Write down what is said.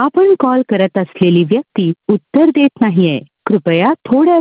आपण कॉल करत असलेली व्यक्ती उत्तर देत नाहीये. कृपया थोड्या